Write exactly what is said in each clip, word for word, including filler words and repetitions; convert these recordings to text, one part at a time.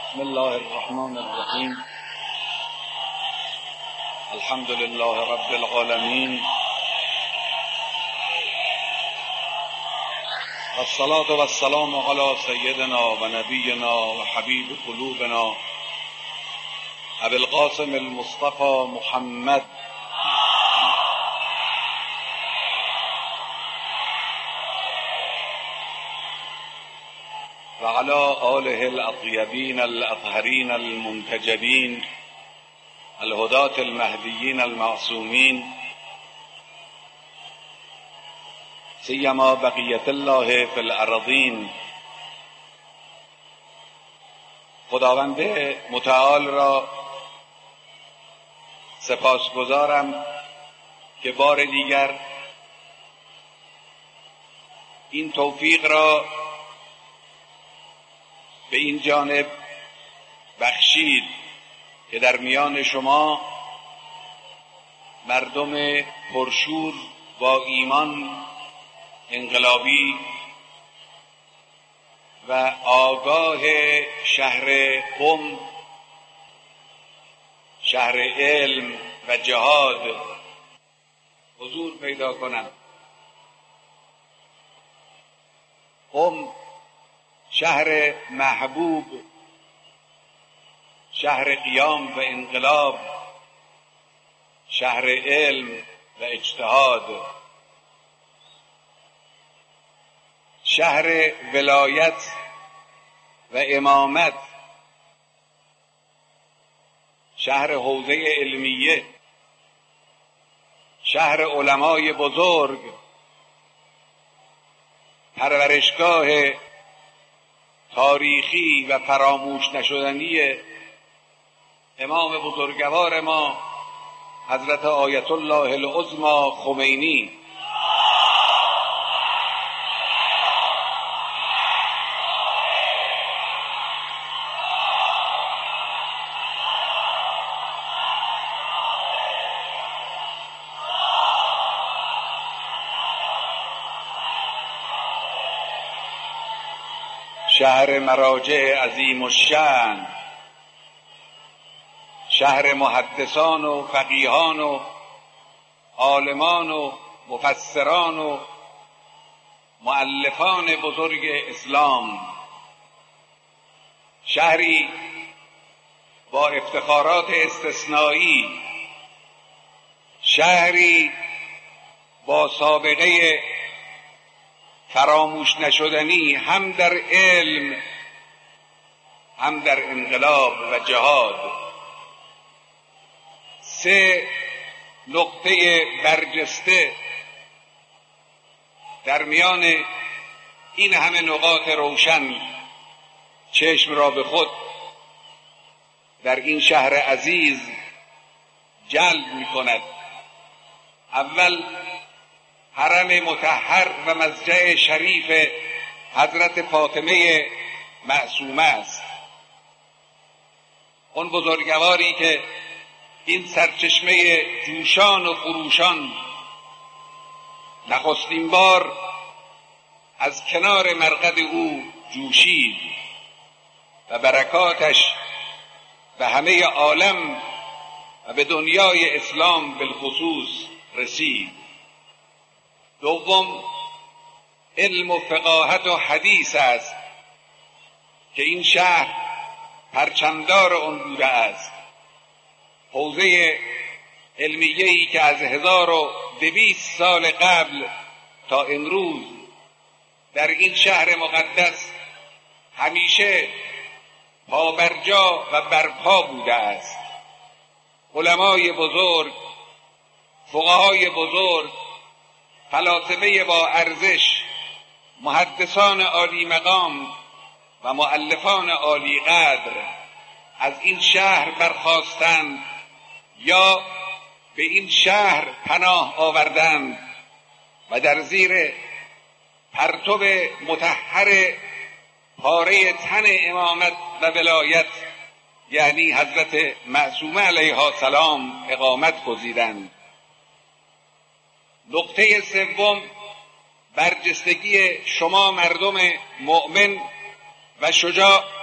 بسم الله الرحمن الرحیم. الحمد لله رب العالمین والصلاة والسلام علی سیدنا و نبینا و حبیب قلوبنا ابی القاسم المصطفى محمد و علی آله الاطیبین الاطهرین المنتجبین الهداة المهدیین المعصومین سیما بقیت الله فی الارضین. خداوند متعال را سپاسگزارم که بار دیگر این توفیق را به این جانب بخشید که در میان شما مردم پرشور با ایمان، انقلابی و آگاه شهر قم، شهر علم و جهاد حضور پیدا کنند. قم شهر محبوب، شهر قیام و انقلاب، شهر علم و اجتهاد، شهر ولایت و امامت، شهر حوزه علمیه، شهر علمای بزرگ، پرورشگاه تاریخی و فراموش نشدنی امام بزرگوار ما حضرت آیت الله العظمی خمینی. شهر مراجع عظیم الشأن، شهر محدثان و فقیهان و عالمان و مفسران و مؤلفان بزرگ اسلام، شهری با افتخارات استثنایی، شهری با سابقه فراموش نشدنی هم در علم هم در انقلاب و جهاد. سه نقطه برجسته در میان این همه نقاط روشن چشم را به خود در این شهر عزیز جلب می کند. اول حرم مطهر و مضجع شریف حضرت فاطمه معصومه است، اون بزرگواری که این سرچشمه جوشان و خروشان نخستین بار از کنار مرقد او جوشید و برکاتش به همه عالم و به دنیای اسلام بالخصوص رسید. دوم، علم و فقاهت و حدیث است که این شهر پرچمدار آن بوده است. حوزه علمیه‌ای که از هزار و دویست سال قبل تا امروز در این شهر مقدس همیشه پابرجا و برپا بوده است. علمای بزرگ، فقهای بزرگ، فلاسفه با ارزش، محدثان عالی مقام و مؤلفان عالی قدر از این شهر برخاستند یا به این شهر پناه آوردند و در زیر پرتو مطهر پاره تن امامت و ولایت یعنی حضرت معصومه علیها السلام اقامت گزیدند. نقطه سوم، برجستگی شما مردم مؤمن و شجاع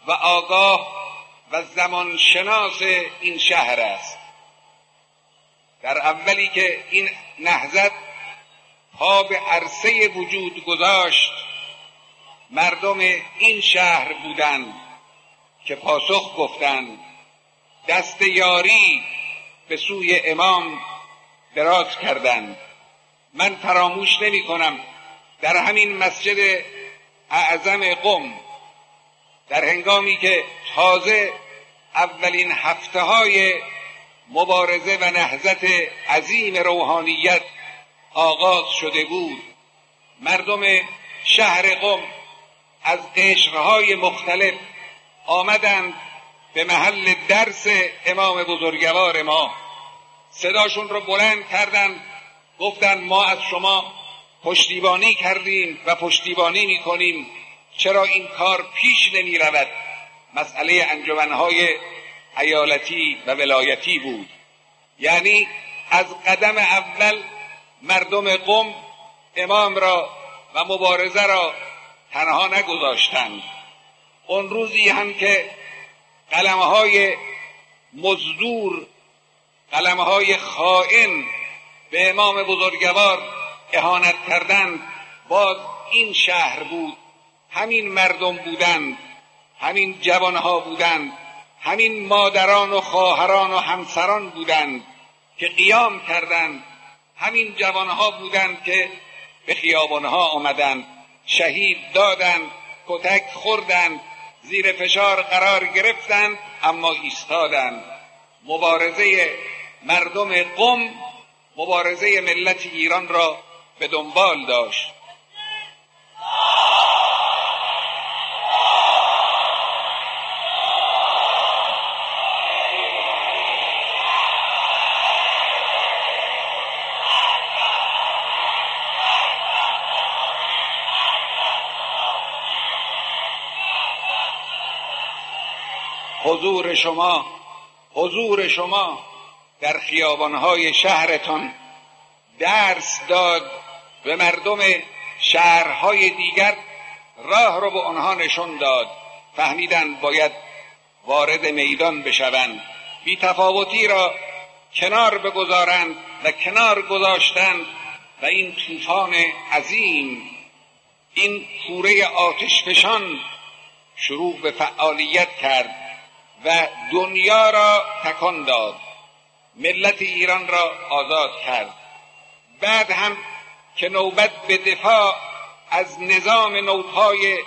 و آگاه و زمانشناس این شهر است. در اولی که این نهضت پا به عرصه وجود گذاشت، مردم این شهر بودند که پاسخ گفتند، دست یاری به سوی امام دراز کردند. من فراموش نمی کنم در همین مسجد اعظم قم، در هنگامی که تازه اولین هفته های مبارزه و نهضت عظیم روحانیت آغاز شده بود، مردم شهر قم از قشرهای مختلف آمدند به محل درس امام بزرگوار ما، صداشون رو بلند کردند، گفتند ما از شما پشتیبانی کردیم و پشتیبانی میکنیم، چرا این کار پیش نمی رود؟ مسئله انجمنهای ایالتی و ولایتی بود. یعنی از قدم اول مردم قم امام را و مبارزه را تنها نگذاشتند. اون روزی هم که قلمهای مزدور، قلمهای خائن به امام بزرگوار اهانت کردند، باز این شهر بود، همین مردم بودند، همین جوانها بودند، همین مادران و خواهران و همسران بودند که قیام کردند، همین جوانها بودند که به خیابانها آمدند، شهید دادند، کتک خوردند، زیر فشار قرار گرفتند، اما ایستادند. مبارزه مردم قم مبارزه ملت ایران را به دنبال داشت. حضور شما حضور شما در خیابانهای شهرتان درس داد به مردم شهرهای دیگر، راه رو به آنها نشون داد، فهمیدند باید وارد میدان بشوند، بی‌تفاوتی را کنار بگذارند و کنار گذاشتند و این طوفان عظیم، این کوره آتشفشان شروع به فعالیت کرد و دنیا را تکان داد، ملت ایران را آزاد کرد. بعد هم که نوبت به دفاع از نظام نوپای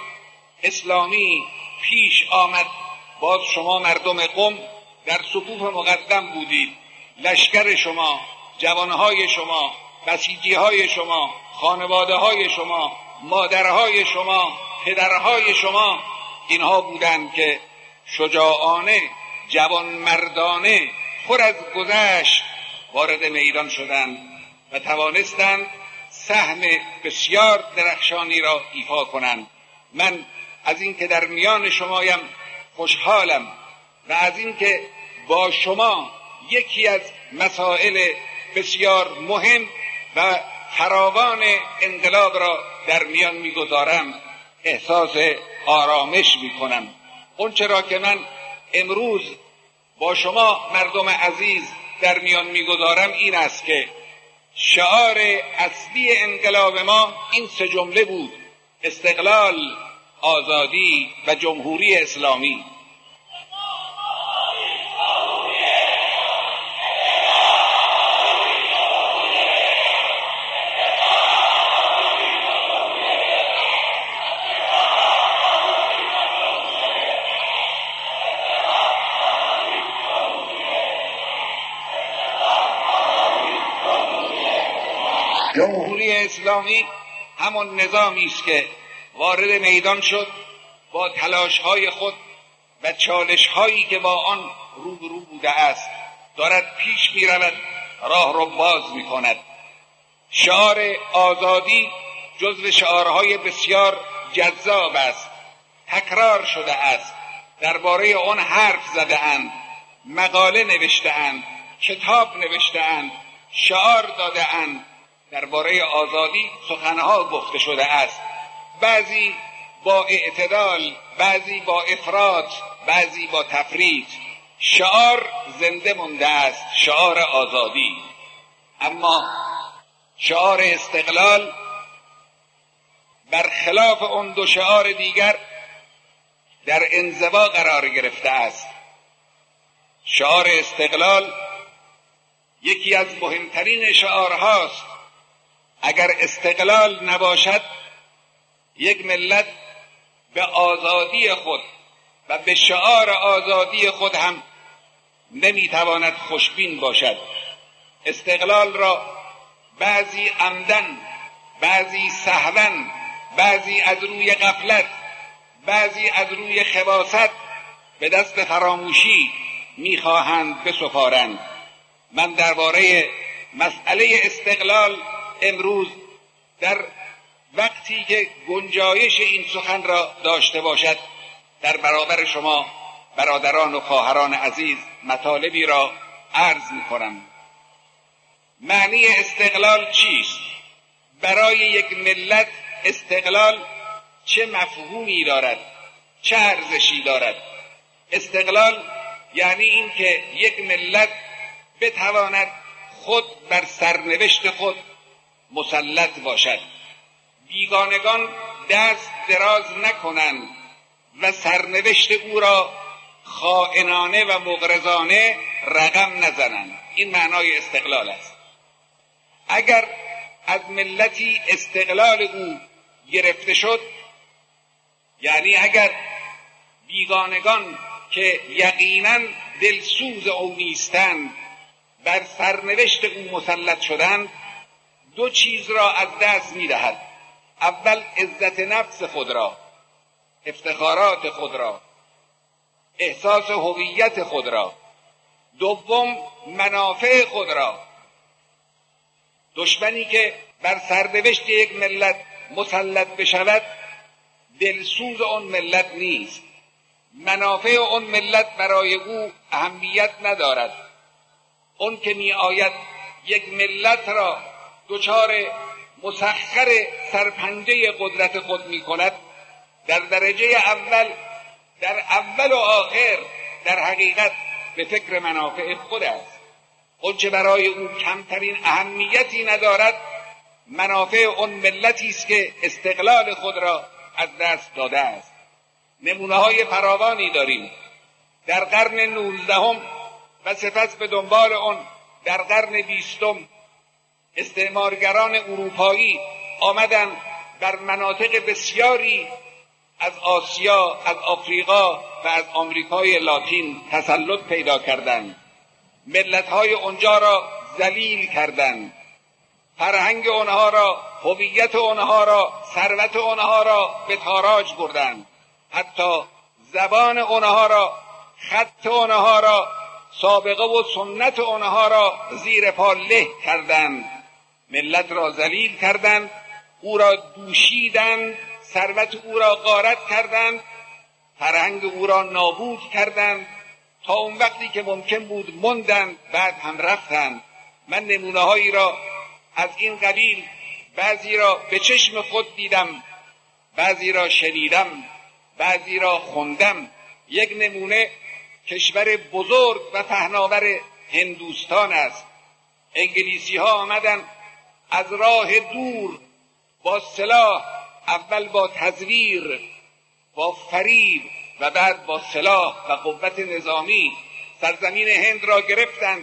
اسلامی پیش آمد، باز شما مردم قم در صفوف مقدم بودید، لشکر شما، جوانهای شما، بسیجیهای شما، خانواده‌های شما، مادرهای شما، پدرهای شما، اینها بودند که شجاعانه، جوان مردانه، پر از گذشت وارد میدان شدند و توانستند سهم بسیار درخشانی را ایفا کنند. من از این که در میان شمایم خوشحالم و از این که با شما یکی از مسائل بسیار مهم و فراوان انقلاب را در میان میگذارم احساس آرامش میکنم. اون چرا که من امروز با شما مردم عزیز در میان میگذارم این است که شعار اصلی انقلاب ما این سه جمله بود: استقلال، آزادی و جمهوری اسلامی. جمهوری اسلامی همون نظامی است که وارد میدان شد، با تلاش‌های خود و چالش‌هایی که با آن روبرو بوده است دارد پیش می‌رود، راه رو باز می‌کند. شعار آزادی جزو شعارهای بسیار جذاب است، تکرار شده است، درباره آن حرف زده‌اند، مقاله نوشته‌اند، کتاب نوشته‌اند، شعار داده‌اند، درباره آزادی سخنها گفته شده است. بعضی با اعتدال، بعضی با افراط، بعضی با تفریط. شعار زنده مونده است، شعار آزادی. اما شعار استقلال برخلاف اون دو شعار دیگر در انزوا قرار گرفته است. شعار استقلال یکی از مهمترین شعارهاست. اگر استقلال نباشد، یک ملت به آزادی خود و به شعار آزادی خود هم نمیتواند خوشبین باشد. استقلال را بعضی عمدن، بعضی سهوا، بعضی از روی غفلت، بعضی از روی خباثت به دست فراموشی میخواهند بسپارند. من درباره مسئله استقلال امروز در وقتی که گنجایش این سخن را داشته باشد در برابر شما برادران و خواهران عزیز مطالبی را عرض می‌کنم. معنی استقلال چیست؟ برای یک ملت استقلال چه مفهومی دارد؟ چه ارزشی دارد؟ استقلال یعنی این که یک ملت بتواند خود بر سرنوشت خود مسلط باشد. بیگانگان دست دراز نکنند و سرنوشت او را خائنانه و مغرضانه رقم نزنند. این معنای استقلال است. اگر از ملتی استقلال او گرفته شد، یعنی اگر بیگانگان که یقینا دلسوز او نیستند بر سرنوشت او مسلط شدند، دو چیز را از دست می‌دهد. اول عزت نفس خود را، افتخارات خود را، احساس هویت خود را. دوم منافع خود را. دشمنی که بر سرنوشت یک ملت مسلط بشود دلسوز اون ملت نیست. منافع اون ملت برای او اهمیت ندارد. اون که می آید یک ملت را دچار مسخر سرپنجه قدرت خود می کند، در درجه اول در اول و آخر در حقیقت به فکر منافع خود است. اون چه برای او کمترین اهمیتی ندارد منافع اون ملتی است که استقلال خود را از دست داده است. نمونه های فراوانی داریم. در قرن نوزدهم و سپس به دنبال اون در قرن بیستم استعمارگران اروپایی آمدند بر مناطق بسیاری از آسیا، از آفریقا و از آمریکای لاتین تسلط پیدا کردند. ملت‌های اونجا را ذلیل کردند. فرهنگ اونها را، هویت اونها را، ثروت اونها را به تاراج بردند. حتی زبان اونها را، خط اونها را، سابقه و سنت اونها را زیر پا له کردند. ملت را ذلیل کردند، او را دوشیدند، ثروت او را غارت کردند، فرهنگ او را نابود کردند. تا اون وقتی که ممکن بود موندند، بعد هم رفتند. من نمونه هایی را از این قبیل بعضی را به چشم خود دیدم، بعضی را شنیدم، بعضی را خوندم. یک نمونه کشور بزرگ و پهناور هندوستان است. انگلیسی ها آمدن از راه دور با سلاح، اول با تزویر، با فریب و بعد با سلاح و قوت نظامی سرزمین هند را گرفتند.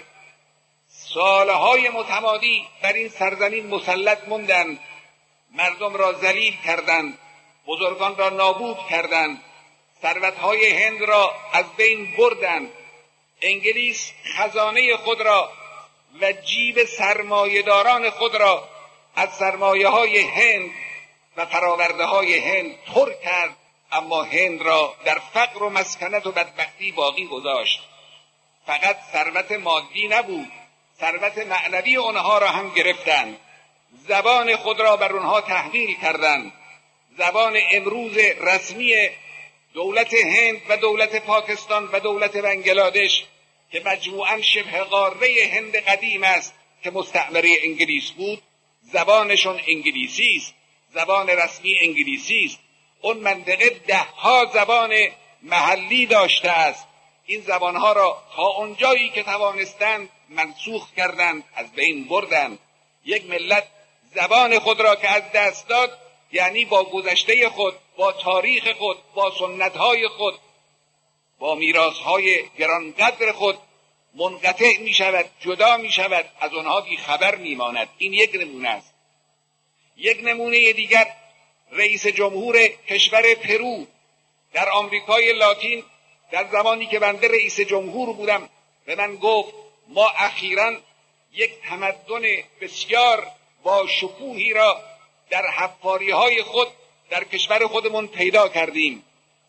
سالهای متمادی بر این سرزمین مسلط موندند. مردم را ذلیل کردند، بزرگان را نابود کردند، ثروت‌های هند را از بین بردند. انگلیس خزانه خود را و جیب سرمایه‌داران خود را از سرمایه‌های هند و فراورده‌های هند پر کرد، اما هند را در فقر و مسکنت و بدبختی باقی گذاشت. فقط ثروت مادی نبود، ثروت معنوی آنها را هم گرفتند. زبان خود را بر آنها تحمیل کردند. زبان امروز رسمی دولت هند و دولت پاکستان و دولت بنگلادش که مجموعاً شبه قاره هند قدیم است که مستعمره انگلیس بود، زبانشون انگلیسی است، زبان رسمی انگلیسی است. اون منطقه ده ها زبان محلی داشته است. این زبانها را تا اونجایی که توانستند منسوخ کردند، از بین بردند. یک ملت زبان خود را که از دست داد، یعنی با گذشته خود، با تاریخ خود، با سنتهای خود، با میراثهای گرانقدر خود منقطع می شود، جدا می شود، از آنها بی خبر می ماند. این یک نمونه است. یک نمونه دیگر، رئیس جمهور کشور پرو در آمریکای لاتین، در زمانی که بنده رئیس جمهور بودم، به من گفت ما اخیراً یک تمدن بسیار با شکوهی را در حفاری‌های خود در کشور خودمون پیدا کردیم.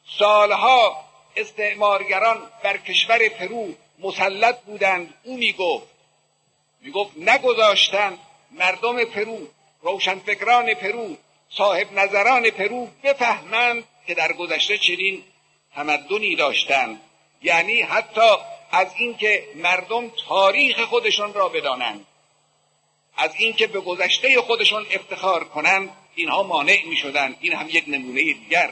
سالها استعمارگران بر کشور پرو مسلط بودند. او میگفت میگفت نگذاشتند مردم پرو، روشنفکران پرو، صاحب نظران پرو بفهمند که در گذشته چنین تمدنی داشتند. یعنی حتی از اینکه مردم تاریخ خودشون را بدانند، از اینکه به گذشته خودشون افتخار کنند، اینها مانع می شدند. این هم یک نمونه دیگر.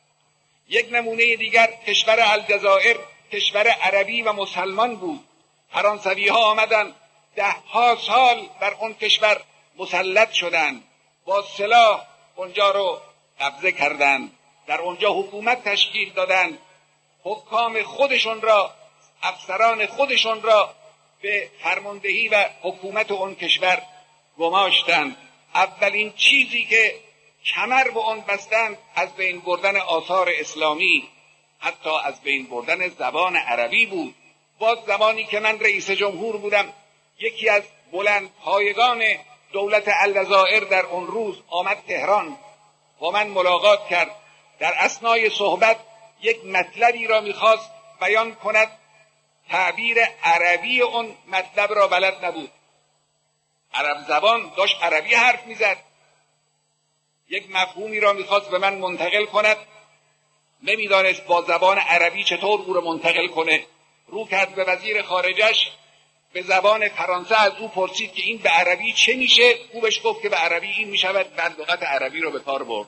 یک نمونه دیگر کشور الجزایر، کشور عربی و مسلمان بود. فرانسوی ها آمدند، ده ها سال بر اون کشور مسلط شدند، با سلاح اونجا رو قبضه کردند، در اونجا حکومت تشکیل دادند، حکام خودشون را، افسران خودشون را به فرماندهی و حکومت اون کشور گماشتند. اولین چیزی که کمر به آن بستند از بین بردن آثار اسلامی، حتی از بین بردن زبان عربی بود. باز زمانی که من رئیس جمهور بودم، یکی از بلند پایگان دولت الجزایر در اون روز آمد تهران، با من ملاقات کرد. در اثنای صحبت یک مطلبی را میخواست بیان کند، تعبیر عربی اون مطلب را بلد نبود، عرب زبان داشت عربی حرف میزد. یک مفهومی را میخواست به من منتقل کند، نمیدانست با زبان عربی چطور او را منتقل کنه. رو کرد به وزیر خارجش، به زبان فرانسه از او پرسید که این به عربی چه میشه. او بهش گفت که به عربی این میشود، بعد لغت عربی را به کار برد.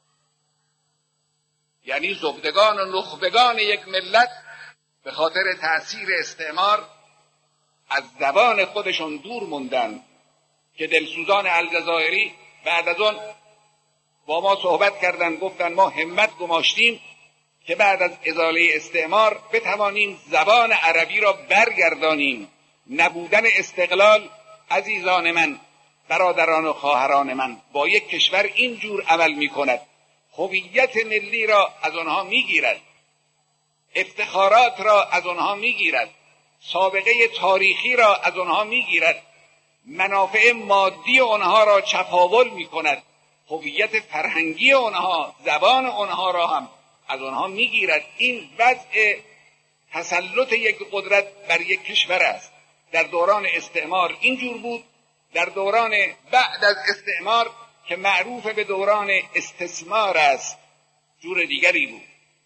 یعنی زبدگان و نخبگان یک ملت به خاطر تأثیر استعمار از زبان خودشون دور موندن. که دلسوزان الجزایری بعد از اون با ما صحبت کردند، گفتند ما همت گماشتیم که بعد از ازاله استعمار بتوانیم زبان عربی را برگردانیم. نبودن استقلال، عزیزان من، برادران و خواهران من، با یک کشور اینجور عمل می کند. هویت ملی را از آنها می گیرد، افتخارات را از آنها می گیرد، سابقه تاریخی را از آنها می گیرد، منافع مادی آنها را چپاول می کند، هویت فرهنگی آنها، زبان آنها را هم از آنها می گیرد. این وضع تسلط یک قدرت بر یک کشور است. در دوران استعمار اینجور بود، در دوران بعد از استعمار که معروف به دوران استثمار است جور دیگری بود.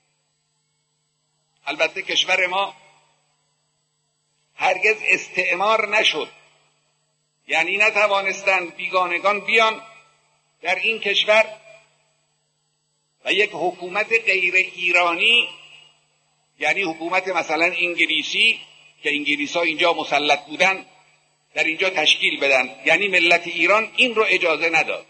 البته کشور ما هرگز استعمار نشد، یعنی نتوانستند بیگانگان بیان در این کشور و یک حکومت غیر ایرانی، یعنی حکومت مثلا انگلیسی که انگلیس ها اینجا مسلط بودن، در اینجا تشکیل بدن. یعنی ملت ایران این رو اجازه نداد.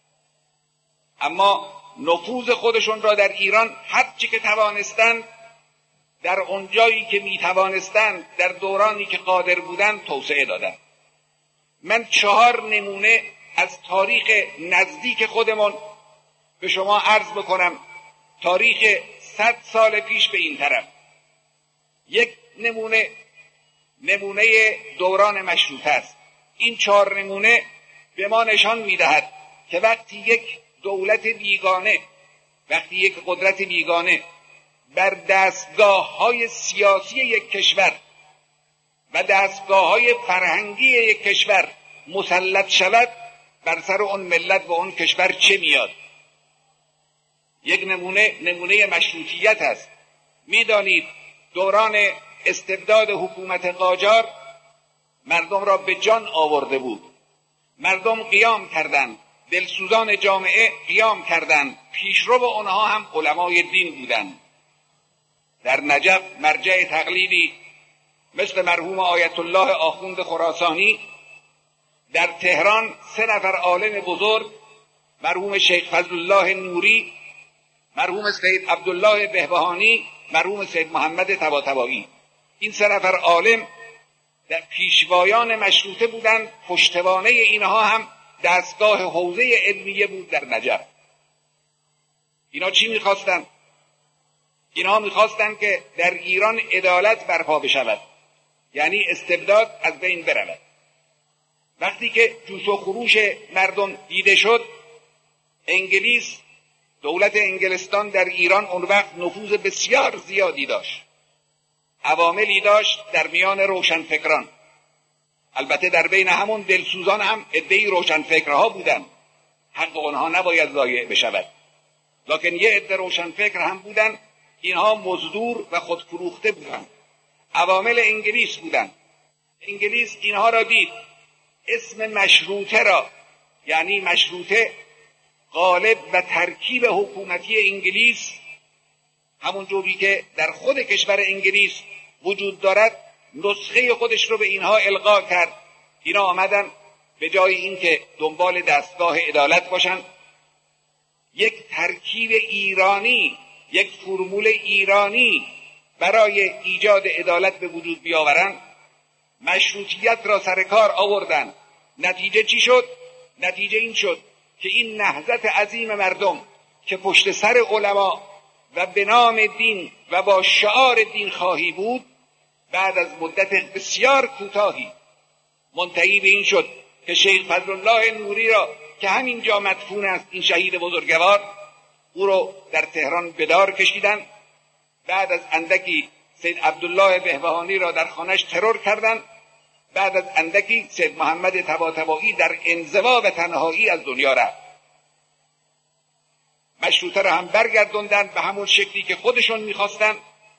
اما نفوذ خودشون را در ایران هر چی که توانستند، در اونجایی که می توانستند، در دورانی که قادر بودند توسعه دادند. من چهار نمونه از تاریخ نزدیک خودمون به شما عرض بکنم، تاریخ صد سال پیش به این طرف. یک نمونه نمونه دوران مشروطه است. این چهار نمونه به ما نشان می‌دهد که وقتی یک دولت بیگانه، وقتی یک قدرت بیگانه بر دستگاه‌های سیاسی یک کشور و دستگاه‌های فرهنگی یک کشور مسلط شود، بر سر اون ملت و اون کشور چه میاد. یک نمونه نمونه مشروطیت است. میدانید دوران استبداد حکومت قاجار مردم را به جان آورده بود. مردم قیام کردند، دلسوزان جامعه قیام کردند. پیشرو آنها هم علمای دین بودند. در نجف مرجع تقلیدی مثل مرحوم آیت الله آخوند خراسانی، در تهران سه نفر عالم بزرگ، مرحوم شیخ فضل الله نوری، مرحوم سید عبدالله بهبهانی، مرحوم سید محمد طباطبایی. این سه نفر عالم در پیشوایان مشروطه بودند. پشتوانه اینها هم دستگاه حوزه علمیه بود در نجف. اینا چی میخواستند؟ اینها میخواستند که در ایران عدالت برپا بشود، یعنی استبداد از بین برود. وقتی که جوش و خروش مردم دیده شد، انگلیس، دولت انگلستان در ایران اون وقت نفوذ بسیار زیادی داشت، عواملی داشت در میان روشنفکران. البته در بین همون دلسوزان هم عده‌ای روشنفکرها بودند، حق آنها نباید ضایع بشود، لکن یه عده روشنفکر هم بودند. اینها مزدور و خودفروخته بودند، عوامل انگلیس بودند. انگلیس اینها را دید، اسم مشروطه را، یعنی مشروطه قالب و ترکیب حکومتی انگلیس، همون جوری که در خود کشور انگلیس وجود دارد، نسخه خودش رو به اینها القا کرد. اینا آمدن به جای اینکه دنبال دستگاه عدالت باشن، یک ترکیب ایرانی، یک فرمول ایرانی برای ایجاد عدالت به وجود بیاورند، مشروطیت را سر کار آوردند. نتیجه چی شد؟ نتیجه این شد که این نهضت عظیم مردم که پشت سر علما و به نام دین و با شعار دین خواهی بود، بعد از مدت بسیار کوتاهی منتهی به این شد که شیخ فضل الله نوری را که همینجا مدفون است، این شهید بزرگوار، او رو در تهران به دار کشیدن. بعد از اندکی سید عبدالله بهبهانی را در خانه‌اش ترور کردند. بعد از اندکی سید محمد طباطبایی در انزوا و تنهایی از دنیا رفت. مشروطه را هم برگردوندن به همون شکلی که خودشون میخواستن،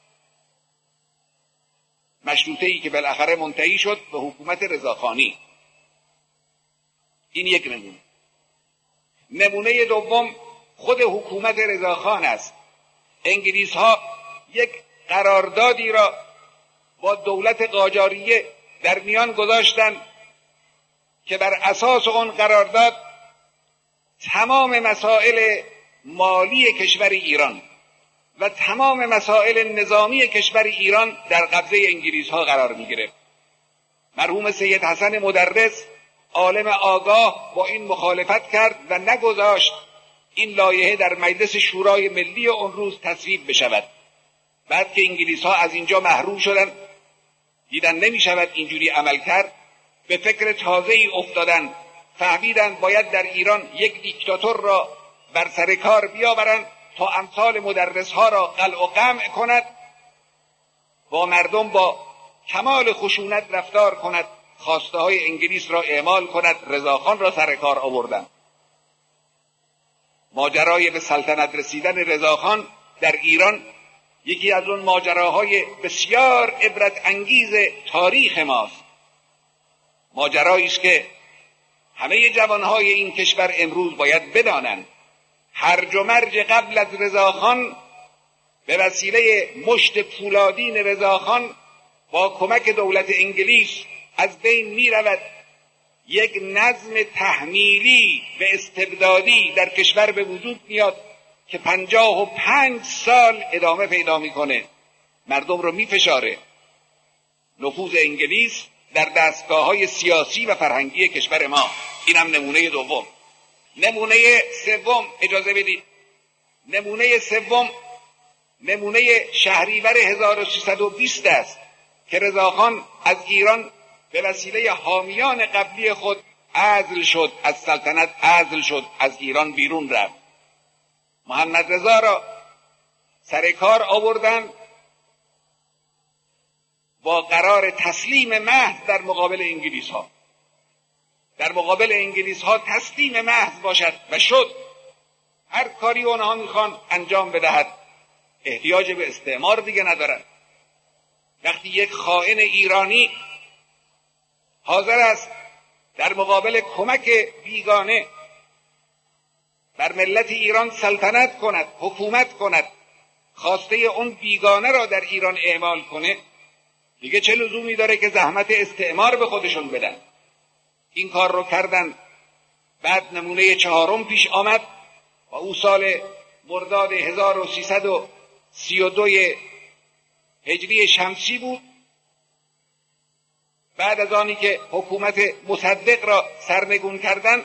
مشروطه ای که بالاخره منتهی شد به حکومت رضاخانی. این یک نمونه. نمونه دوم خود حکومت رضاخان است. انگلیس ها یک قراردادی را با دولت قاجاریه در میان گذاشتند که بر اساس اون قرارداد تمام مسائل مالی کشور ایران و تمام مسائل نظامی کشور ایران در قبضه انگلیس ها قرار می گرفت. مرحوم سید حسن مدرس، عالم آگاه، با این مخالفت کرد و نگذاشت این لایحه در مجلس شورای ملی اون روز تصویب بشود. بعد که انگلیس ها از اینجا محروم شدن، دیدن نمی شود اینجوری عمل کرد، به فکر تازه‌ای افتادن، فهمیدن باید در ایران یک دیکتاتور را بر سر کار بیاورند تا امثال مدرس ها را قلع و قمع کند، با مردم با کمال خشونت رفتار کند، خواسته های انگلیس را اعمال کند. رضاخان را سر کار آوردند. ماجرای به سلطنت رسیدن رضاخان در ایران یکی از اون ماجراهای بسیار عبرت انگیز تاریخ ماست. ماجرایی است که همه جوانهای این کشور امروز باید بدانند. هرج و مرج قبل از رضاخان به وسیله مشت پولادین رضاخان با کمک دولت انگلیس از بین می رود. یک نظم تحمیلی و استبدادی در کشور به وجود میاد که پنجاه و پنج سال ادامه پیدا میکنه، مردم رو میفشاره. نفوذ انگلیس در دستگاه‌های سیاسی و فرهنگی کشور ما. اینم نمونه دوم. نمونه سوم، اجازه بدید، نمونه سوم نمونه شهریور هزار و سیصد و بیست است که رضاخان از ایران به وسیله حامیان قبلی خود عزل شد، از سلطنت عزل شد، از ایران بیرون رفت. محمد رضا را سر کار آوردن با قرار تسلیم محض در مقابل انگلیس ها. در مقابل انگلیس ها تسلیم محض باشد و شد. هر کاری اونها میخوان انجام بدهد، احتیاج به استعمار دیگه ندارد. وقتی یک خائن ایرانی حاضر است در مقابل کمک بیگانه بر ملت ایران سلطنت کند، حکومت کند، خواسته اون بیگانه را در ایران اعمال کنه، دیگه چه لزومی داره که زحمت استعمار به خودشون بدن؟ این کار رو کردن. بعد نمونه چهارم پیش آمد و او سال مرداد هزار و سیصد و سی و دو هجری شمسی بود. بعد از آنی که حکومت مصدق را سرنگون کردند،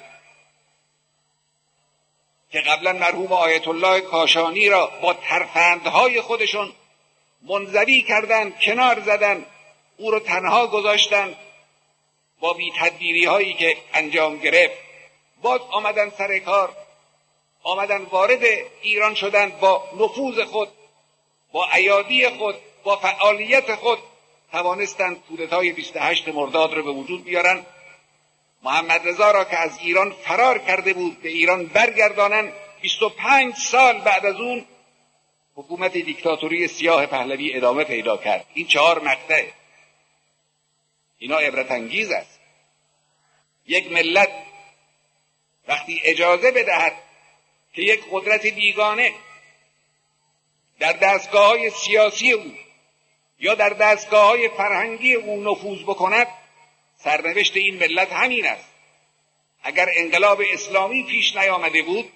که قبلا مرحوم آیت الله کاشانی را با ترفندهای خودشون منزوی کردند، کنار زدند، او را تنها گذاشتند با بی تدبیری هایی که انجام گرفت. باز آمدن سر کار، آمدن وارد ایران شدند، با نفوذ خود، با ایادی خود، با فعالیت خود توانستند کودتای بیست و هشت مرداد را به وجود بیارن. محمد رضا را که از ایران فرار کرده بود به ایران برگردانن. بیست و پنج سال بعد از اون حکومت دیکتاتوری سیاه پهلوی ادامه پیدا کرد. این چهار مقطع اینا عبرت انگیز است. یک ملت وقتی اجازه بدهد که یک قدرت بیگانه در دستگاه‌های سیاسی او یا در دستگاه‌های فرهنگی او نفوذ بکند، سرنوشت این ملت همین است. اگر انقلاب اسلامی پیش نیامده بود،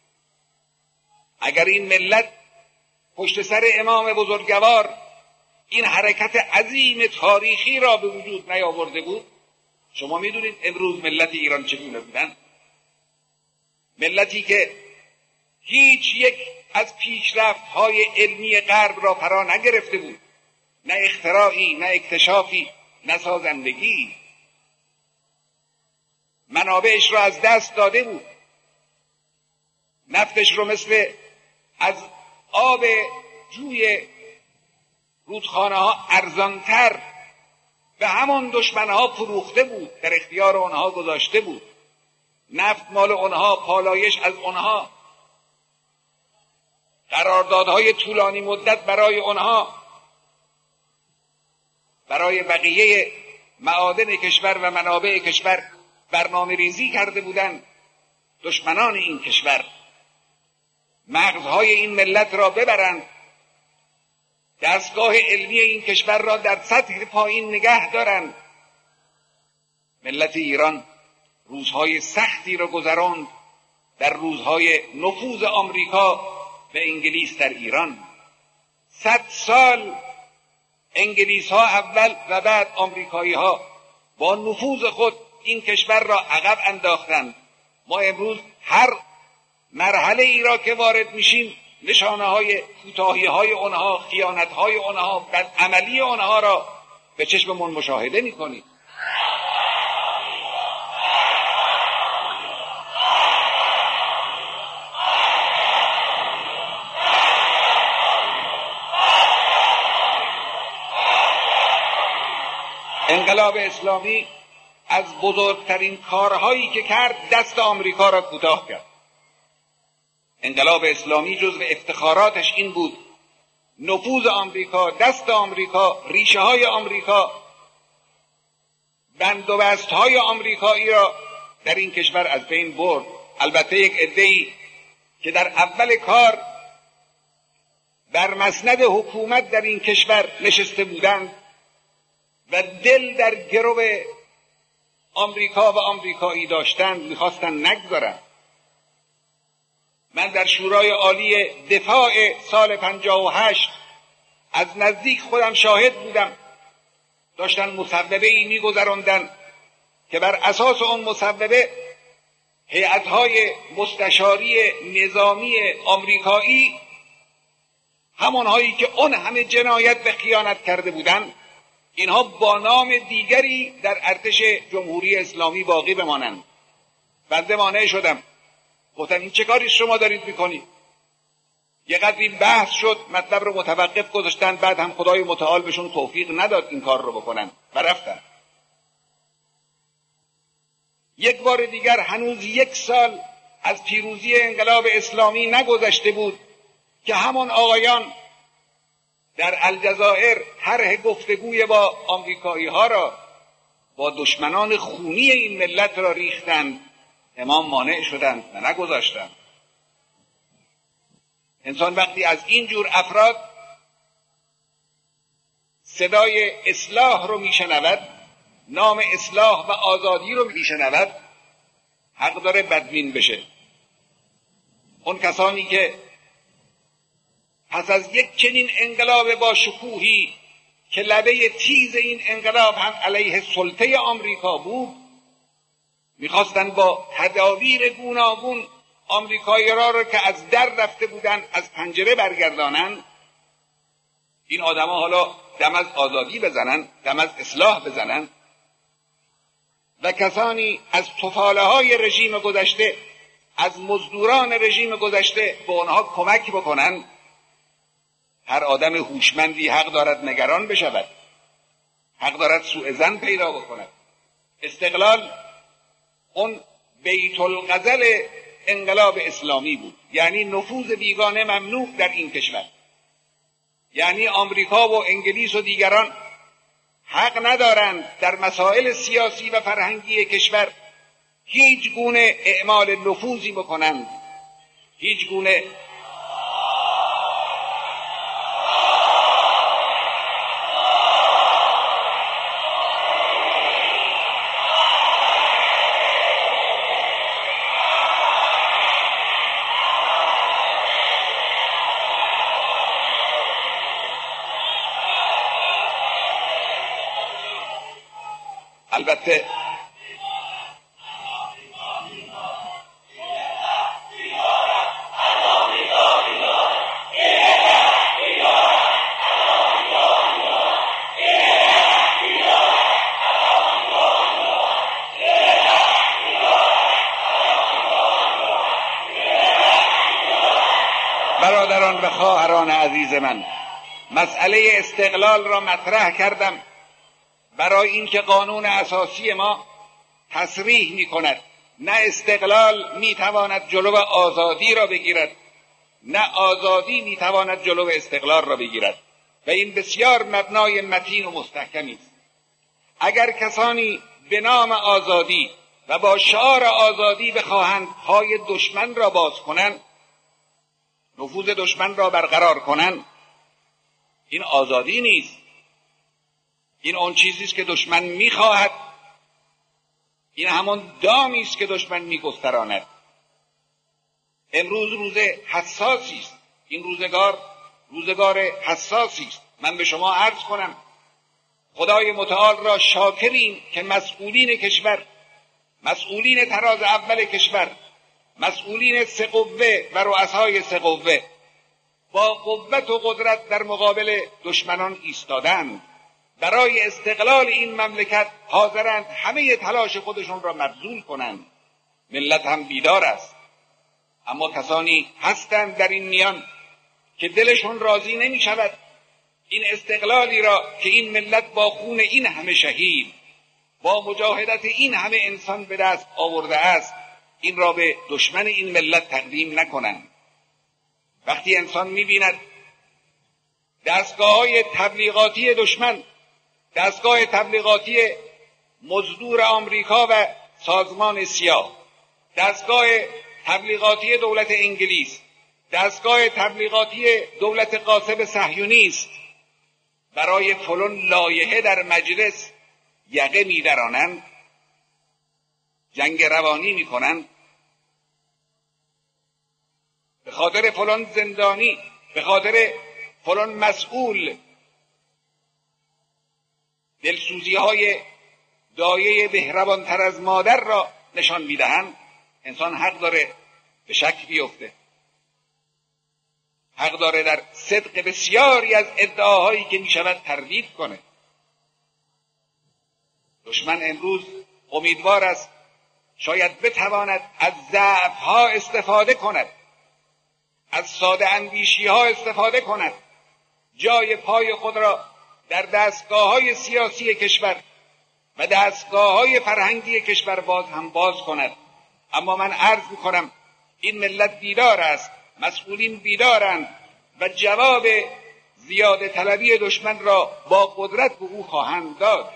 اگر این ملت پشت سر امام بزرگوار این حرکت عظیم تاریخی را به وجود نیاورده بود، شما میدونید امروز ملت ایران چگونه بودن؟ ملتی که هیچ یک از پیشرفت‌های علمی غرب را فرا نگرفته بود، نه اختراعی، نه اکتشافی، نه سازندگی، منابعش را از دست داده بود، نفتش رو مثل از آب جوی رودخانه ها ارزانتر به همان دشمنها فروخته بود، در اختیار آنها گذاشته بود. نفت مال آنها، پالایش از آنها، قراردادهای طولانی مدت برای آنها، برای بقیه معادن کشور و منابع کشور برنامه ریزی کرده بودند دشمنان این کشور. مغزهای این ملت را ببرند، دستگاه علمی این کشور را در سطح پایین نگه دارند. ملت ایران روزهای سختی را گذراند در روزهای نفوذ آمریکا و انگلیس در ایران. صد سال انگلیس ها اول و بعد آمریکایی ها با نفوذ خود این کشور را عقب انداختند. ما امروز هر مرحله ای را که وارد میشیم نشانه های کوتاهی های آنها، خیانت های آنها، بدعملی آنها را به چشممون مشاهده میکنیم. انقلاب اسلامی از بزرگترین کارهایی که کرد دست آمریکا را کوتاه کرد. انقلاب اسلامی جزو افتخاراتش این بود نفوذ آمریکا، دست آمریکا، ریشه های آمریکا، بند و بست های آمریکایی را در این کشور از بین برد. البته یک عده‌ای که در اول کار بر مسند حکومت در این کشور نشسته بودند و دل در گرو آمریکا و آمریکایی داشتند میخواستند نگذارند. من در شورای عالی دفاع سال پنجاه و هشت از نزدیک خودم شاهد بودم. داشتن مصوبه ای میگذراندن که بر اساس اون مصوبه هیئت‌های مستشاری نظامی آمریکایی، همانهایی که اون همه جنایت و خیانت کرده بودند، اینها با نام دیگری در ارتش جمهوری اسلامی باقی بمانند. بنده مانع شدم، گفتم این چه کاری شما دارید میکنید؟ یه قدری بحث شد، مطلب رو متوقف گذاشتن، بعد هم خدای متعال بهشون توفیق نداد این کار رو بکنن و رفتن. یک بار دیگر هنوز یک سال از پیروزی انقلاب اسلامی نگذشته بود که همان آقایان در الجزایر طرح گفتگوی با آمریکایی ها را، با دشمنان خونی این ملت را ریختند. امام مانع شدند و نگذاشتند. انسان وقتی از این جور افراد صدای اصلاح رو میشنود، نام اصلاح و آزادی رو میشنود، حق داره بدبین بشه. اون کسانی که پس از یک چنین انقلاب با شکوهی که لبه تیز این انقلاب هم علیه سلطه آمریکا بود، میخواستن با تدابیر گوناگون آمریکایی را رو که از در رفته بودن از پنجره برگردانن. این آدما حالا دم از آزادی بزنن، دم از اصلاح بزنن و کسانی از طفاله های رژیم گذشته، از مزدوران رژیم گذشته به آنها کمک بکنن. هر آدم هوشمندی حق دارد نگران بشود، حق دارد سوء ظن پیدا بکند. استقلال اون بیت الغزل انقلاب اسلامی بود، یعنی نفوذ بیگانه ممنوع در این کشور. یعنی آمریکا و انگلیس و دیگران حق ندارند در مسائل سیاسی و فرهنگی کشور هیچ گونه اعمال نفوذی بکنند، هیچ گونه البته برادران و خواهران عزیز من، مسئله استقلال را مطرح کردم برای اینکه قانون اساسی ما تصریح می کند نه استقلال می تواند جلو آزادی را بگیرد، نه آزادی می تواند جلو استقلال را بگیرد و این بسیار مبنای متین و مستحکمی است. اگر کسانی به نام آزادی و با شعار آزادی بخواهند پای دشمن را باز کنند، نفوذ دشمن را برقرار کنند، این آزادی نیست. این اون چیزی است که دشمن میخواهد، این همون دامی است که دشمن میگستراند. امروز روز حساسی است، این روزگار روزگار حساسی است. من به شما عرض کنم خدای متعال را شاکریم که مسئولین کشور، مسئولین تراز اول کشور، مسئولین سه قوه و رؤسای سه قوه با قوت و قدرت در مقابل دشمنان ایستادند. برای استقلال این مملکت حاضرند همه تلاش خودشون را مبذول کنند. ملت هم بیدار است، اما کسانی هستند در این میان که دلشون راضی نمی شود این استقلالی را که این ملت با خون این همه شهید، با مجاهدت این همه انسان به دست آورده است، این را به دشمن این ملت تقدیم نکنند. وقتی انسان می بیند دستگاه‌های تبلیغاتی دشمن، دستگاه تبلیغاتی مزدور آمریکا و سازمان سیاه، دستگاه تبلیغاتی دولت انگلیس، دستگاه تبلیغاتی دولت غاصب صهیونیست برای فلان لایحه در مجلس یقه می‌درانند، جنگ روانی می‌کنند، به خاطر فلان زندانی، به خاطر فلان مسئول دلسوزی های دایه بهروانتر از مادر را نشان میدهند. انسان حق داره به شک بیفته، حق داره در صدق بسیاری از ادعاهایی که میشود تردید کنه. دشمن امروز امیدوار است شاید بتواند از ضعف ها استفاده کند، از ساده اندیشی ها استفاده کند، جای پای خود را در دستگاه‌های سیاسی کشور و دستگاه‌های فرهنگی کشور باز هم باز کند. اما من عرض می‌کنم این ملت بیدار است، مسئولین بیدارند و جواب زیاده طلبی دشمن را با قدرت به او خواهند داد.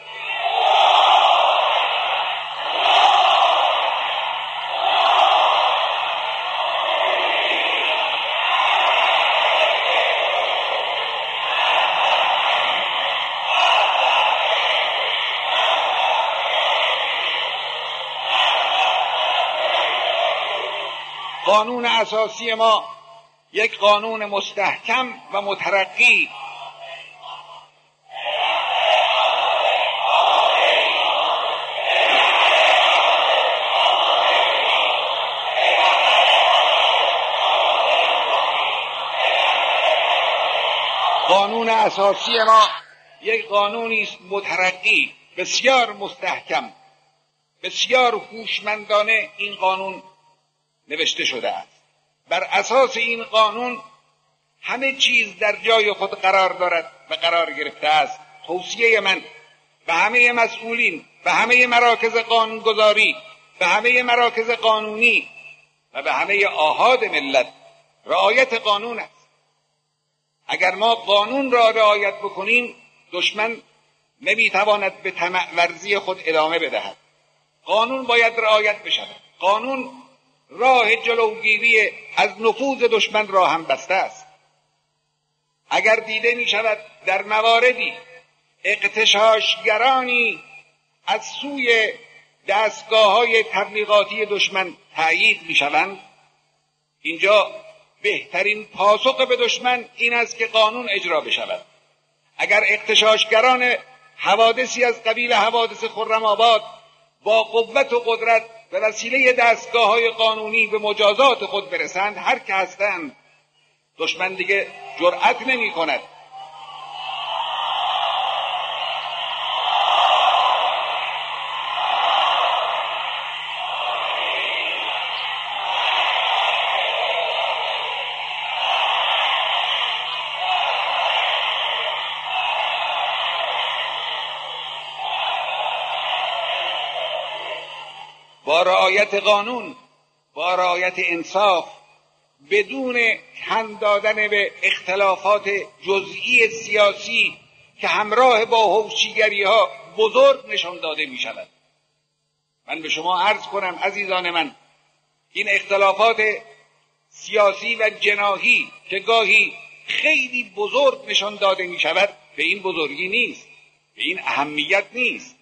قانون اساسی ما یک قانون مستحکم و مترقی قانون اساسی ما یک قانونی است مترقی، بسیار مستحکم، بسیار هوشمندانه این قانون نوشته شده است. بر اساس این قانون همه چیز در جای خود قرار دارد و قرار گرفته است. توصیه من به همه مسئولین، به همه مراکز قانونگذاری، به همه مراکز قانونی و به همه آحاد ملت رعایت قانون است. اگر ما قانون را رعایت بکنیم، دشمن نمیتواند به طمع ورزی خود ادامه بدهد. قانون باید رعایت بشود. قانون راه جلوگیری از نفوذ دشمن را هم بسته است. اگر دیده می شود در مواردی اغتشاشگرانی از سوی دستگاه‌های تبلیغاتی دشمن تأیید می شوند، اینجا بهترین پاسخ به دشمن این است که قانون اجرا بشود. اگر اغتشاشگران حوادثی از قبیل حوادث خرم آباد با قوت و قدرت به وسیله دستگاه‌های قانونی به مجازات خود برسند، هر که هستند، دشمن دیگه جرأت نمی کند با رعایت قانون، با رعایت انصاف، بدون تن دادن به اختلافات جزئی سیاسی که همراه با حوشیگری ها بزرگ نشان داده می شود. من به شما عرض کنم عزیزان من، این اختلافات سیاسی و جناحی که گاهی خیلی بزرگ نشان داده می شود، به این بزرگی نیست، به این اهمیت نیست.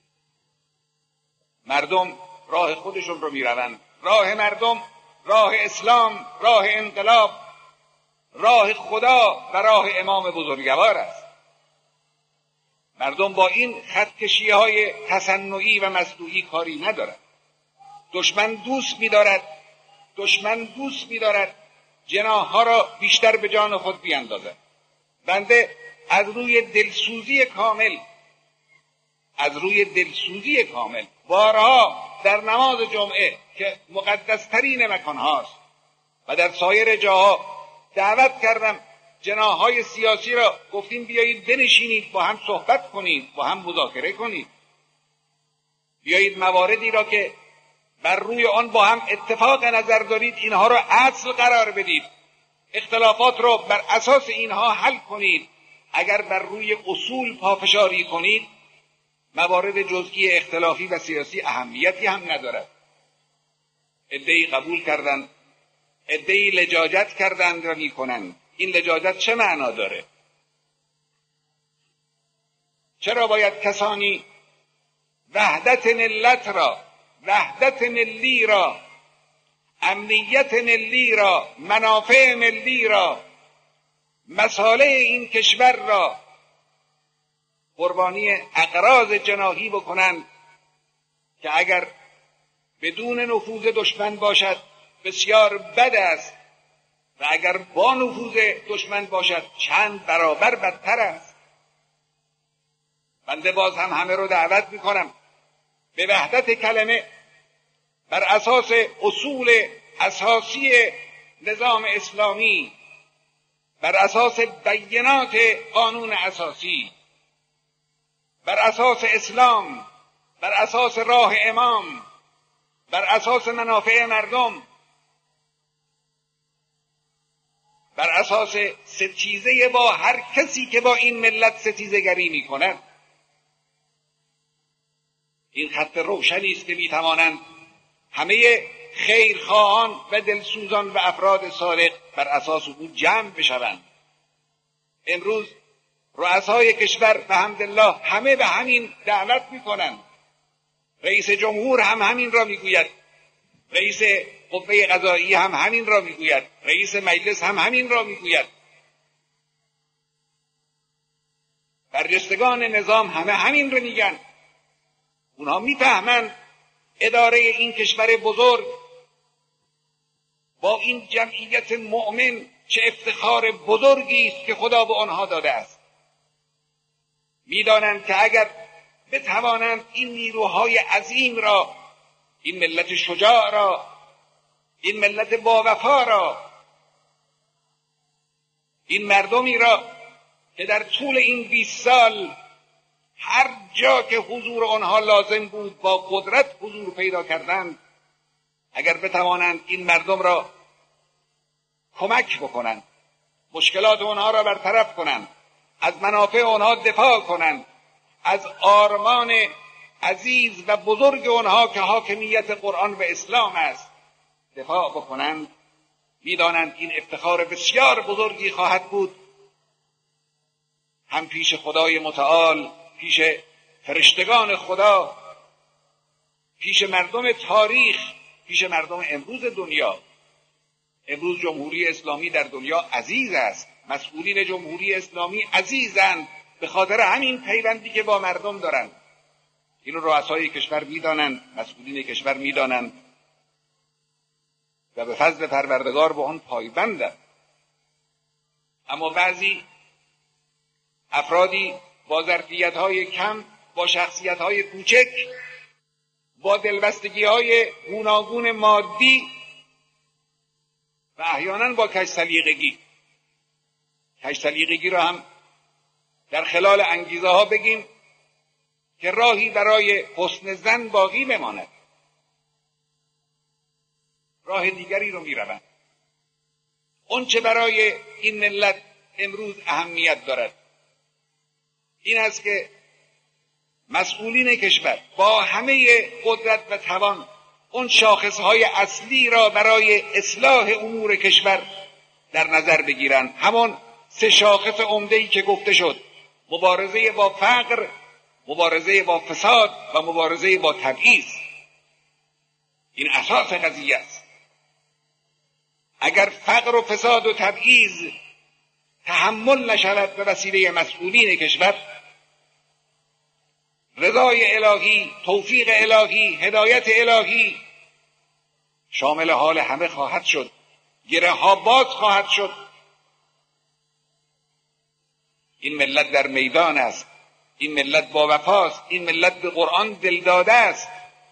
مردم راه خودشون رو می روند. راه مردم راه اسلام، راه انقلاب، راه خدا و راه امام بزرگوار است. مردم با این خطکشی های تصنعی و مصنوعی کاری ندارد. دشمن دوست می دارد دشمن دوست می دارد جناح ها را بیشتر به جان خود بیاندازد. بنده از روی دلسوزی کامل از روی دلسوزی کامل بارها در نماز جمعه که مقدسترین مکان هاست و در سایر جاها دعوت کردم جناح‌های سیاسی را، گفتیم بیایید بنشینید با هم صحبت کنید، با هم مذاکره کنید، بیایید مواردی را که بر روی آن با هم اتفاق نظر دارید اینها را اصل قرار بدید، اختلافات را بر اساس اینها حل کنید. اگر بر روی اصول پافشاری کنید، موارد جزئی اختلافی و سیاسی اهمیتی هم ندارد. عده‌ای قبول کردند، عده‌ای لجاجت کردند و میکنند. این لجاجت چه معنا داره؟ چرا باید کسانی وحدت ملت را، وحدت ملی را، امنیت ملی را، منافع ملی را، مصالح این کشور را قربانی اغراض جناحی بکنند که اگر بدون نفوذ دشمن باشد بسیار بد است و اگر با نفوذ دشمن باشد چند برابر بدتر است. بنده باز هم همه رو دعوت میکنم به وحدت کلمه بر اساس اصول اساسی نظام اسلامی، بر اساس بینات قانون اساسی، بر اساس اسلام، بر اساس راه امام، بر اساس منافع مردم، بر اساس ستیزه با هر کسی که با این ملت ستیزه‌گری می‌کند. این خط روشنی است که می‌توانند همه خیرخواهان و دلسوزان و افراد صادق بر اساس او جمع بشوند. امروز رؤسای کشور بحمدالله همه به همین دعوت می‌کنند. رئیس جمهور هم همین را میگوید رئیس قوه قضاییه هم همین را میگوید، رئیس مجلس هم همین را میگوید، برجستگان نظام همه همین رو میگن. اونها میفهمند اداره این کشور بزرگ با این جمعیت مؤمن چه افتخار بزرگی است که خدا به آنها داده است. میدانند که اگر بتوانند این نیروهای عظیم را، این ملت شجاع را، این ملت باوفا را، این مردمی را که در طول این بیست سال هر جا که حضور آنها لازم بود با قدرت حضور پیدا کردند، اگر بتوانند این مردم را کمک بکنند، مشکلات آنها را برطرف کنند، از منافع آنها دفاع کنند، از آرمان عزیز و بزرگ آنها که حاکمیت قرآن و اسلام است دفاع بکنند، میدانند این افتخار بسیار بزرگی خواهد بود، هم پیش خدای متعال، پیش فرشتگان خدا، پیش مردم تاریخ، پیش مردم امروز دنیا. امروز جمهوری اسلامی در دنیا عزیز است، مسئولین جمهوری اسلامی عزیزند به خاطر همین پیوندی که با مردم دارند. اینو رؤسای کشور میدانند، مسئولین کشور میدانند و به فضل پروردگار به آن پایبندند. اما بعضی افرادی با ظرفیت‌های کم، با شخصیت‌های کوچک، با دلبستگی‌های گوناگون مادی و احیانا با کج سلیقگی، کج سلیقگی را هم در خلال انگیزه ها بگیم که راهی برای حسن ظن باقی بماند، راه دیگری رو می‌روند. اون چه برای این ملت امروز اهمیت دارد این است که مسئولین کشور با همه قدرت و توان اون شاخصهای اصلی را برای اصلاح امور کشور در نظر بگیرند. همون سه شاخص عمده‌ای که گفته شد: مبارزه با فقر، مبارزه با فساد و مبارزه با تبعیض. این اساس قضیه است. اگر فقر و فساد و تبعیض تحمل نشود به وسیله مسئولین کشور، رضای الهی، توفیق الهی، هدایت الهی شامل حال همه خواهد شد، گره ها باز خواهد شد. این ملت در میدان است، این ملت با وفاست، این ملت به قرآن دلداده است.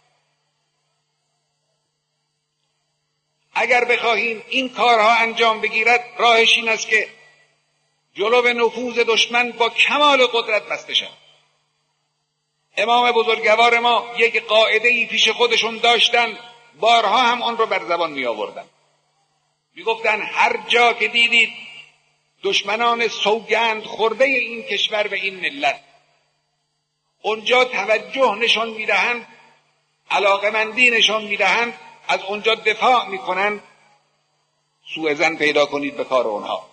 اگر بخواهیم این کارها انجام بگیرد، راهش این است که جلو نفوذ دشمن با کمال قدرت بسته شد. امام بزرگوار ما یک قاعده‌ای پیش خودشون داشتن، بارها هم آن رو بر زبان می آوردن. می گفتن هر جا که دیدید دشمنان سوگند خورده این کشور و این ملت اونجا توجه نشان می دهند، علاقمندی نشان می دهند، از اونجا دفاع می کنند، سوء ظن پیدا کنید به کار اونها،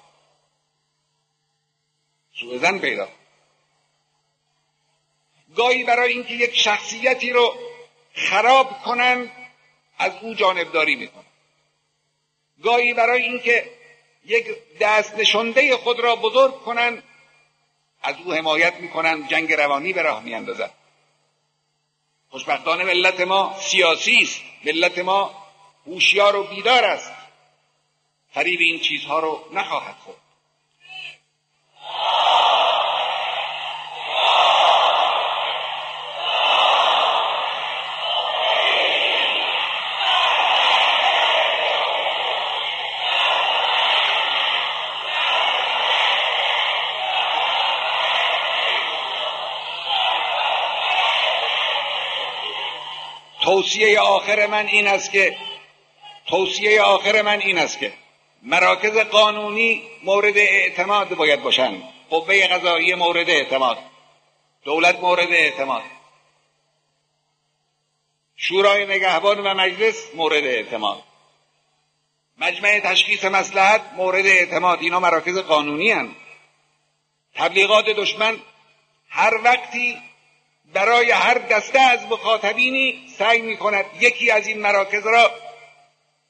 سوء ظن پیدا کنید. گاهی برای اینکه یک شخصیتی رو خراب کنند از او جانبداری میکنند، گاهی برای اینکه یک دست نشانده خود را بزرگ کنند از او حمایت میکنند، جنگ روانی به راه میاندازند. خوشبختانه ملت ما سیاسی است، ملت ما هوشیار و بیدار است، فریب این چیزها رو نخواهد خورد. توصیه آخر من این است که توصیه آخر من این است که مراکز قانونی مورد اعتماد باید باشند، قوه قضاییه مورد اعتماد، دولت مورد اعتماد، شورای نگهبان و مجلس مورد اعتماد، مجمع تشخیص مصلحت مورد اعتماد. اینا مراکز قانونی هستند. تبلیغات دشمن هر وقتی برای هر دسته از مخاطبینی سعی می کند یکی از این مراکز را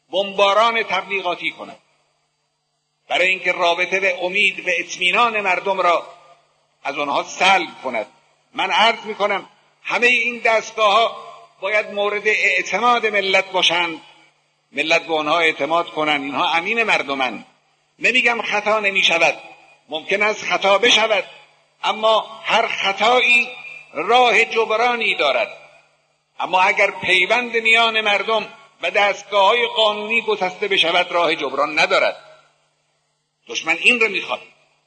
بمباران تبلیغاتی کند برای اینکه رابطه به امید و اطمینان مردم را از آنها سلب کند. من عرض میکنم همه این دستگاه ها باید مورد اعتماد ملت باشند، ملت به آنها اعتماد کنند، اینها امین مردمند. نمیگم خطا نمیشود، ممکن است خطا بشود، اما هر خطایی راه جبرانی دارد. اما اگر پیوند میان مردم و دستگاه‌های قانونی گسسته بشود راه جبران ندارد. دشمن این رو میخواد.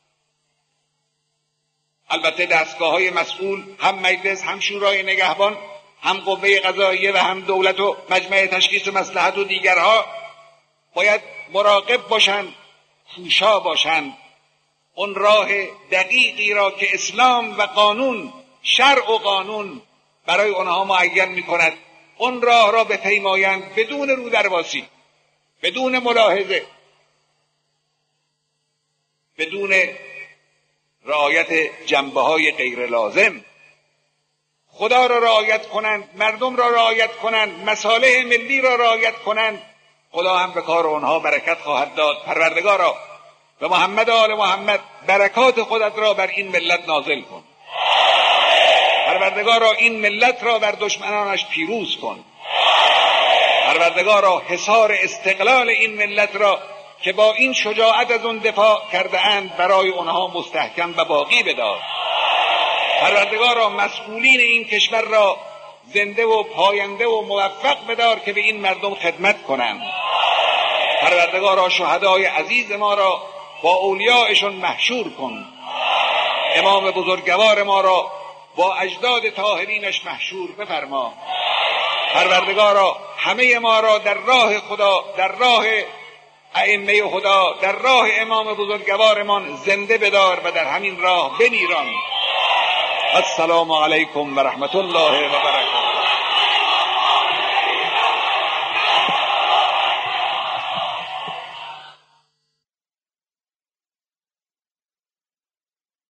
البته دستگاه‌های مسئول، هم مجلس، هم شورای نگهبان، هم قوه قضاییه و هم دولت و مجمع تشخیص مصلحت و دیگرها باید مراقب باشند، کوشا باشند. اون راه دقیقی را که اسلام و قانون، شرع و قانون برای آنها معین می‌کند، اون راه را بپیمایند بدون رودرواسی، بدون ملاحظه، بدون رعایت جنبه‌های غیر لازم. خدا را رعایت کنند، مردم را رعایت کنند، مصالح ملی را رعایت کنند، خدا هم به کار آنها برکت خواهد داد. پروردگارا به محمد و آل محمد برکات خودت را بر این ملت نازل کن. پروردگارا این ملت را بر دشمنانش پیروز کن. پروردگارا حصار استقلال این ملت را که با این شجاعت از اون دفاع کرده اند برای اونها مستحکم و باقی بدار. پروردگارا مسئولین این کشور را زنده و پاینده و موفق بدار که به این مردم خدمت کنند. پروردگارا شهدای عزیز ما را با اولیاءشون محشور کن. امام بزرگوار ما را با اجداد طاهرینش محشور بفرما. پروردگارا همه ما را در راه خدا، در راه ائمه خدا، در راه امام بزرگوارمان زنده بدار و در همین راه بمیران. السلام علیکم و رحمت الله و برکاته.